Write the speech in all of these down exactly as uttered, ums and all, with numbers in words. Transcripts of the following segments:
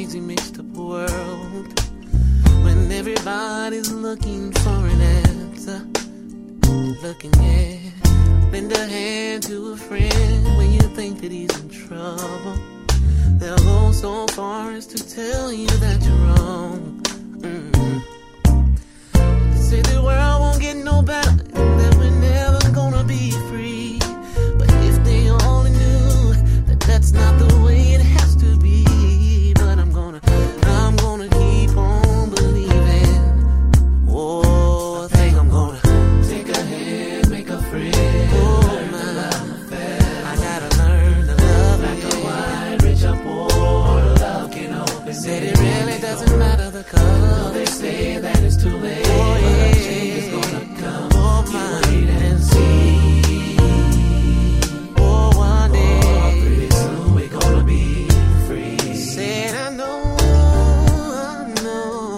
crazy mixed up world when everybody's looking for an answer. Looking at, lend a hand to a friend when you think that he's in trouble. They'll go so far as to tell you that you're wrong. Mm-hmm. Say the world won't get no better and that we're never gonna be free. But if they only knew that that's not the way it has to be. But I'm gonna, I'm gonna keep on believing. Oh, I think I'm gonna take a hand, make a friend. Oh my, I gotta learn to love like a wine, rich or poor, love can open. Said it really doesn't matter the color. No, they say that it's too late. Oh yeah, change is gonna come. Oh my, wait and see. Oh one day, oh, pretty soon we're gonna be free. Said I know, I know.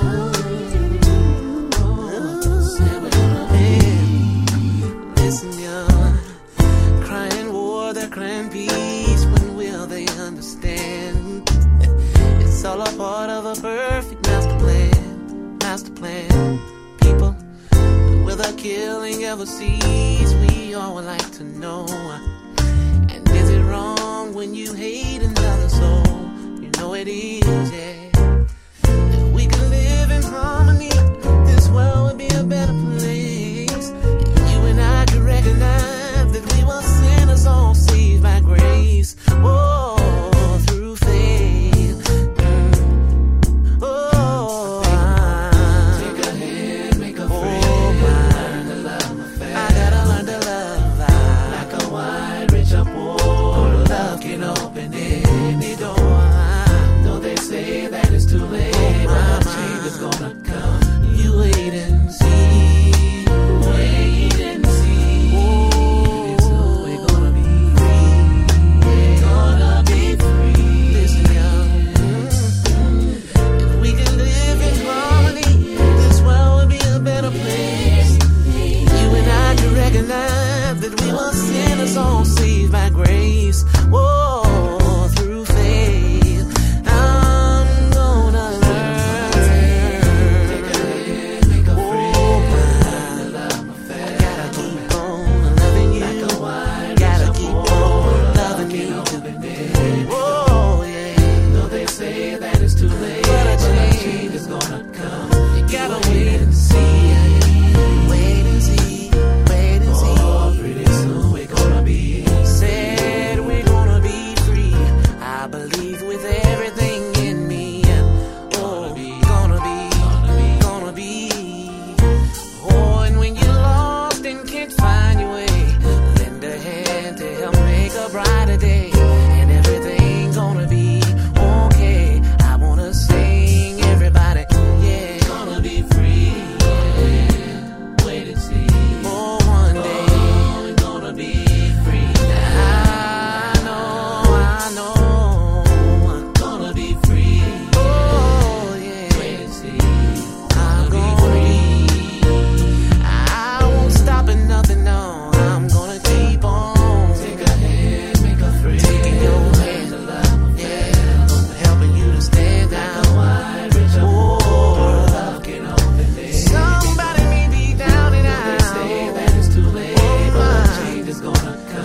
Oh, said we're gonna be. Listen, y'all, crying war, they're crying peace. When will they understand? It's all a part of a perfect master plan. Master plan. People, will the killing ever cease? We all would like to know. And is it wrong when you hate another soul? You know it is, yeah. If we could live in harmony, this world would be a better place. If you and I could recognize that we were sinners all saved by grace. Oh, through faith. Mm. Oh, take a hand, make a friend. Learn to love my family. I gotta learn to love. I, like a wine, rich or poor, love can open any door. Though they say that it's too late, oh, but a change is gonna come. You wait and see. Wait and see. Oh, so we're gonna be free. We're gonna be free. Listen, y'all. If we could live in harmony, this world would be a better place. You and I could recognize that we were sinners all saved by grace. Whoa, through faith, I'm gonna learn. Take a hand, make a friend. Love my family. Gotta keep on loving you. Like a wine, gotta keep on loving you. Whoa, yeah. Though they say that it's too late, but a change is gonna come. You gotta wait and see. Wait and see. Wait and see. Oh, pretty soon we're gonna be. Said we're gonna be free. I believe with everything in me. Oh, gonna be, gonna be. Oh, and when you're lost and can't find your way, lend a hand to help make a brighter day. And everything's gonna be okay. I wanna sing, everybody, yeah. Gonna be free, yeah. Wait and see. Oh, one day, oh, we're gonna be free. I know, I know, I'm gonna be free. Oh, yeah. Wait and see. I'm gonna be. I won't stop at nothing, no. I'm gonna keep on. Take a hand, make a friend. Taking your hand, yeah. Helping you to stand down. Oh, love can open it. Somebody may be down and out. They say that it's too late, but change is gonna come.